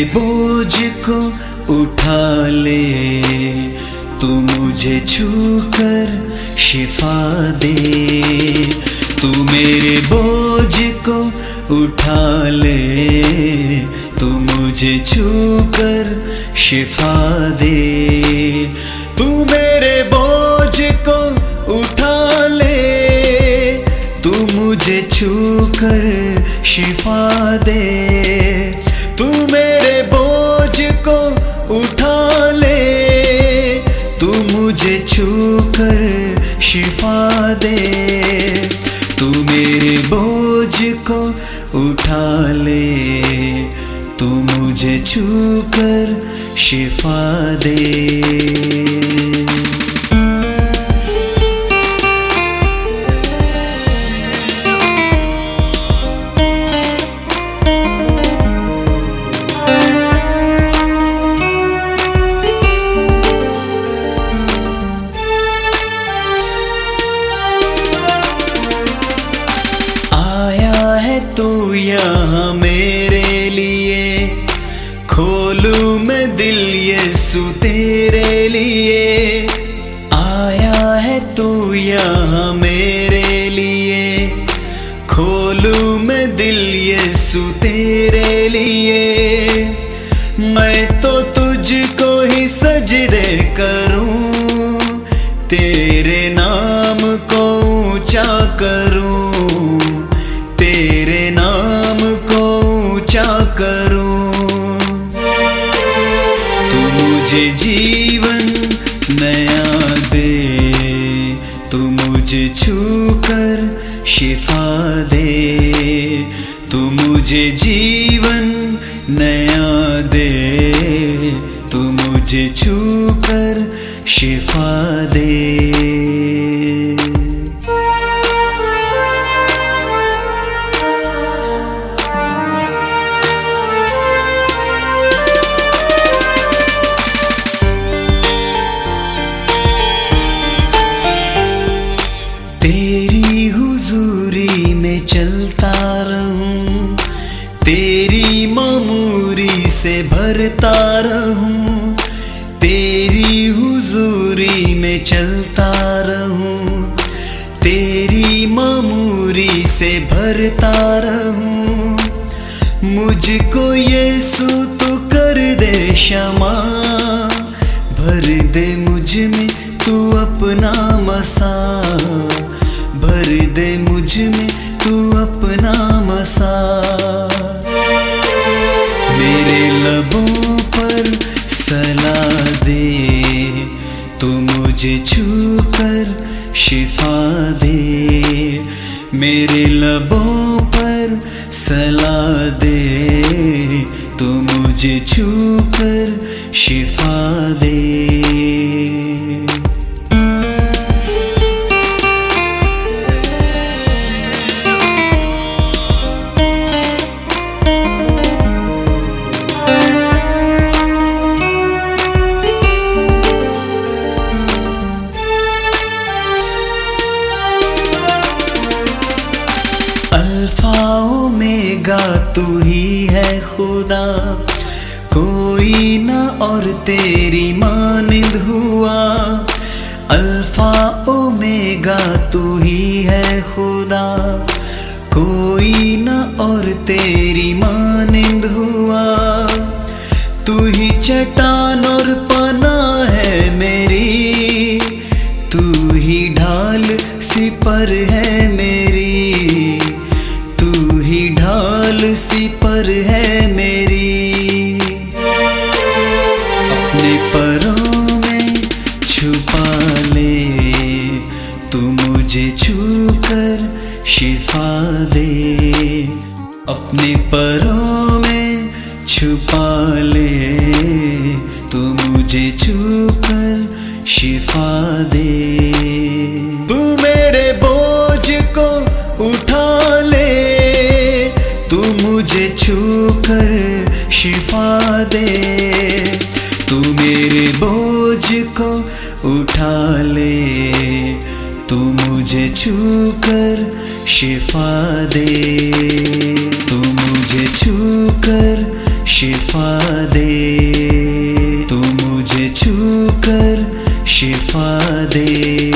बोझ को उठा ले, तू मुझे छूकर शिफा दे। तू मेरे बोझ को उठा ले, तू मुझे छूकर शिफा दे। तू मेरे बोझ को उठा ले, तू मुझे छूकर शिफा दे। तू मेरे बोझ को उठा ले, तू मुझे छूकर शिफा दे। तू मेरे बोझ को उठा ले, तू मुझे छूकर शिफा दे। तू यहाँ मेरे लिए, खोलूं मैं दिल यीशु तेरे लिए। आया है तू यहाँ मेरे लिए, खोलूं मैं दिल यीशु तेरे लिए। मैं तो तुझको ही सजदे करूं, तेरे नाम को ऊंचा करूं, तेरे नाम को ऊंचा करूं। तू मुझे जीवन नया दे, तू मुझे छूकर शिफा दे। तू मुझे जीवन नया दे, तू मुझे छूकर शिफा दे। तेरी हुजूरी में चलता रहूं, तेरी मामूरी से भरता रहूं। तेरी हुजूरी में चलता रहूं, तेरी मामूरी से भरता रहूं। मुझको यीशु तू कर दे क्षमा, भर दे मुझ में तू अपना मसा, भर दे मुझ में तू अपना मसा। मेरे लबों पर सला दे, तू मुझे छूकर शिफा दे। मेरे लबों पर सला दे, तू मुझे छूकर शिफा दे। अल्फा ओमेगा तू ही है खुदा, कोई ना और तेरी मानिंद हुआ। अल्फा ओमेगा तू ही है खुदा, कोई ना और तेरी मानिंद हुआ। तू ही चट्टान और पनाह है मेरी, तू ही ढाल सिपर है मेरी, तू ही ढाल सिपर है मेरी। अपने परों में छुपा ले, तू मुझे छूकर शिफा दे। अपने परों में छुपा ले, तू मुझे छूकर शिफा दे। तू मेरे बोझ को उठा ले, तू मुझे छूकर शिफा दे। तू मेरे बोझ को उठा ले, तू मुझे छूकर शिफा दे। तू मुझे छूकर शिफा कर शिफा दे।